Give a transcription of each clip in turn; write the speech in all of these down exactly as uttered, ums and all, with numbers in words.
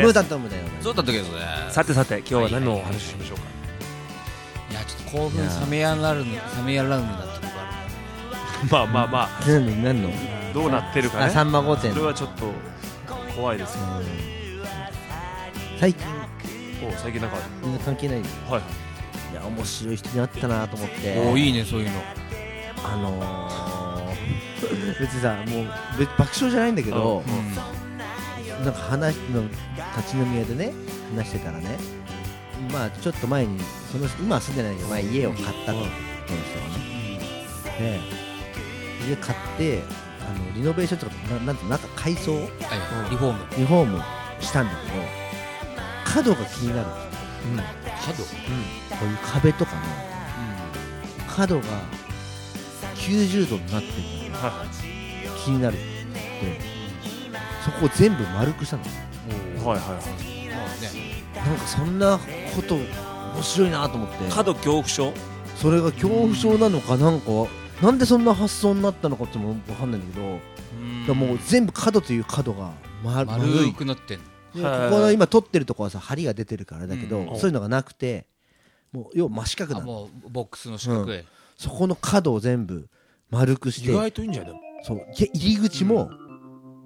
ムタトムだよね。 そうだったけどね。 さてさて今日は何のお話ししましょうか。 いやちょっと興奮冷めやらぬ冷めやらぬなってとこある。 まあまあまあ何何のどうなってるかね。 あ、さんま御殿。 それはちょっと怖いですよ。 最近お最近なんか全然関係ない。 はい。 いや面白い人に会ったなと思って。 おいいねそういうの。 あのー、別にさもう別爆笑じゃないんだけど、うん、なんか話の立ち飲み屋でね話してたらね、まあちょっと前にその今は住んでないけど前家を買ったと、うん、その人がね。で家買ってあのリノベーションとか な, なんてなんか改装、はい、 リフォームリフォームしたんだけど角が気になる、 うん、角、うん、 こういう壁とかの、うん、角がきゅうじゅうどになってるのが気になるってそこを全部丸くしたの。 はいはいはい。 なんかそんなこと面白いなと思って。 角恐怖症？それが恐怖症なのかなんかなんでそんな発想になったのかっても分かんないんだけど、だもう全部角という角が丸丸くなってんの。ここの今撮ってるとこはさ針が出てるからだけど、うん、そういうのがなくてもう要は真四角なの。 もうボックスの四角へ、 うん、そこの角を全部丸くして。 意外といいんじゃないの。 そう入り口も、うん、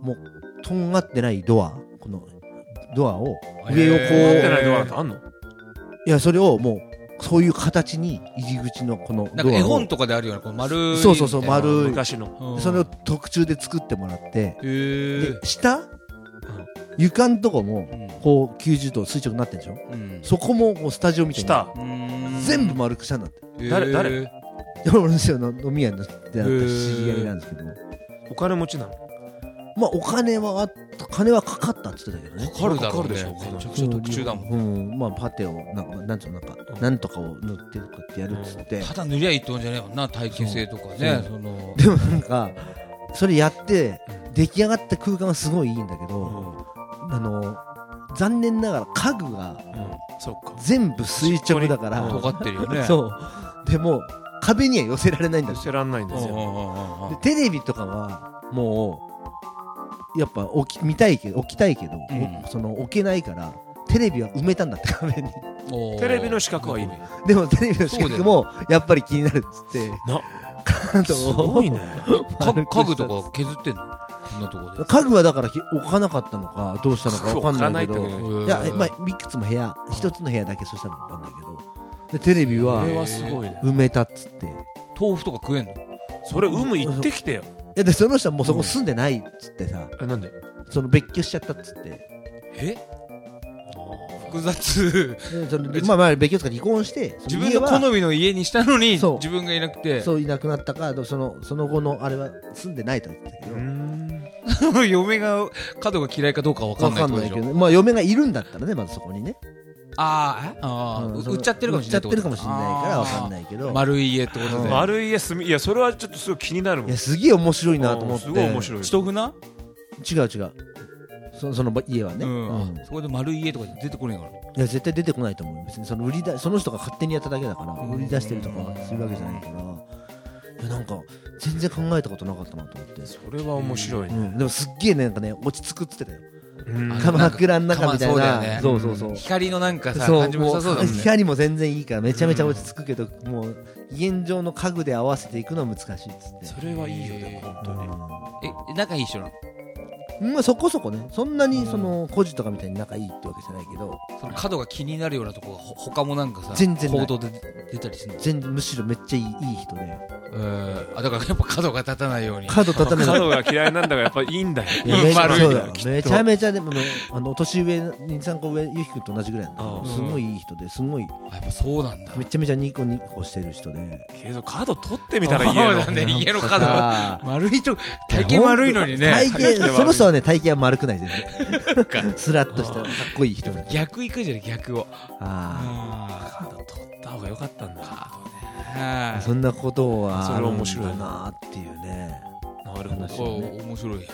もうとんがってないドア、このドアを上をこう、 とんがってないドアってあんの？ いやそれをもうそういう形に入り口のこのドアをなんか絵本とかであるようなこの丸いそうそうそう丸い昔の、 うん、それを特注で作ってもらって、 で下、うん、床のとこもこうきゅうじゅうど垂直になってるでしょ、うん、そこももうスタジオみたいな全部丸くしたんだって。 誰誰俺ですよの飲み屋であった知り合いなんですけども。 お金持ちなの？ まあお金はあった金はかかったって言ってたけどね。 かかるだろうね。 めちゃくちゃ特注だもん。 うん、まあパテをなんかなんつうのなんか、うん、なんとかを塗ってとかってやるっつって。 ただ塗りゃいいってもんじゃねえもんな、耐久性とかね。そのでもなんかそれやって出来上がった空間はすごいいいんだけど、うん、あの残念ながら家具が全部垂直だから尖ってるよね。 そうでも壁には寄せられないんだよ。 寄せられないんですよ。 でテレビとかはもうやっぱ置き見たいけど置きたいけど、うん、その置けないからテレビは埋めたんだって壁に。 テレビの四角はいいね。 でもテレビの四角もやっぱり気になるっつって。 なすごいね。 家具とか削ってんの？ 家具はだから置かなかったのかどうしたのか分かんないけど、いやまあいくつも部屋一つの部屋だけそうしたのか分かんないけど、でテレビは埋めたっつって。 豆腐とか食えんの？ それ有無行ってきてよ。 いやでその人はもうそこ住んでないっつってさ、 えなんでその別居しちゃったっつって。 え複雑。 まあまあ別居とか離婚して自分の好みの家にしたのに自分がいなくてそういなくなったか、そのその後のあれは住んでないと言ってたけど、うーん嫁が角が嫌いかどうかわかんないってことでしょ。 分かんないけど、まあ嫁がいるんだったらねまずそこにね。 ああ、うん、売っちゃってるかもしれない。売っちゃってるかもしれないからわかんないけど。 丸い家ってことで。 丸い家住み、いやそれはちょっとすごい気になるもん。 いやすげえ面白いなと思って。 すごい面白い。 一船？ 違う違う。そ, その家はね、うんうん、そこで丸い家とか出てこないから。いや絶対出てこないと思う。別にその売りだその人が勝手にやっただけだから、売り出してるとかするわけじゃないから。いやなんか全然考えたことなかったなと思って。 それは面白いね。 うん、でもすっげえねなんかね落ち着くっつってたよ。鎌倉の中みたいな、そうそうそう、 光のなんかさ感じも良さそうだもんね。 光も全然いいからめちゃめちゃ落ち着くけど、もう現状の家具で合わせていくのは難しいっつって。 それはいいよね本当に。え仲いい人なの？ まあそこそこね、そんなにその孤児とかみたいに仲いいってわけじゃないけど、 その角が気になるようなとこが他もなんかさ全然行動で出たりするの？ 全然むしろめっちゃいいいい人で、 えー、あだからやっぱ角が立たないように。 角立たない。 角が嫌いなんだからやっぱいいんだよ。 いい丸いんだよ。めちゃめちゃでもあの年上にさんこ上ゆきくんと同じぐらいなんだけど、すごいいい人ですごい。 やっぱそうなんだ。 めちゃめちゃニコニコしてる人で。 けど角取ってみたら家の。 そうだね、家の角丸いと体型丸いのにね。 体型その人はね体型は丸くない全然。スラッとしたかっこいい人。 逆行くじゃん逆を。 ああ。角取った方が良かったんだ。 そんなことはそれ面白いなっていうね。 なるほど。 面白い。 うん。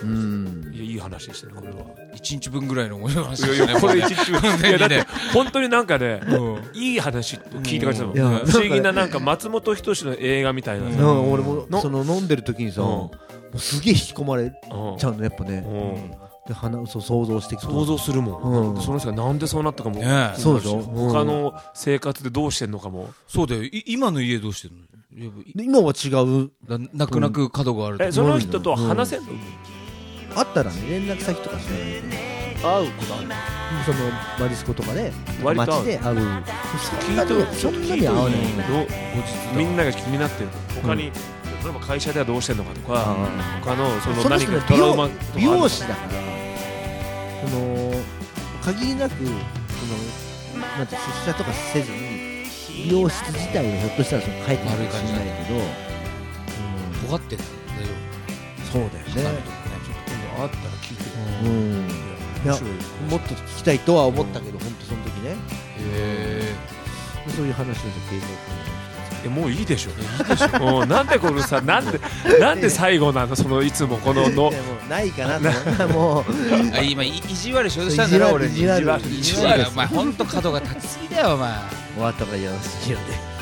いやいい話でしたねこれは。 一日分ぐらいの面白い話でしたね。 いやこれ一日分。いやだって本当になんかねいい話聞いてください。不思議ななんか松本人志の映画みたいな。 俺もその飲んでる時にさ、すげえ引き込まれちゃうのやっぱね。 で花そう想像して想像するもん、うん、その人がなんでそうなったかも、 ね、そうでしょ、 他の生活でどうしてんのかも。 そうだよ。今の家どうしてんの？ 今は違う。 泣く泣く角がある、 うん、えその人と話せんの？ うん、あったらね連絡先とかしないで会うことあるの？ そのマリスコとかで割と街で会う。そんなにそんなに会わないけど、 みんなが気になってる他に、うん、例えば会社ではどうしてんのかとか、他のその何かトラウマとか美容師だからその限りなくそのなんて出社とかせずに美容室自体をひょっとしたらその変えてるかもしれないけど、 尖ってる。 そうだよね。 今度会ったら聞いてる。うん。 いやもっと聞きたいとは思ったけど、本当その時ね。 へえ。そういう話をしてえもういいでしょ。いいでしょ。もうなんでこのさなんでなんで最後なのそのいつもこののないかなともう今意地悪しようとしたんだろ俺に。 意地悪意地悪。お前本当角が立ちすぎだよお前。 お後がよろしいよね。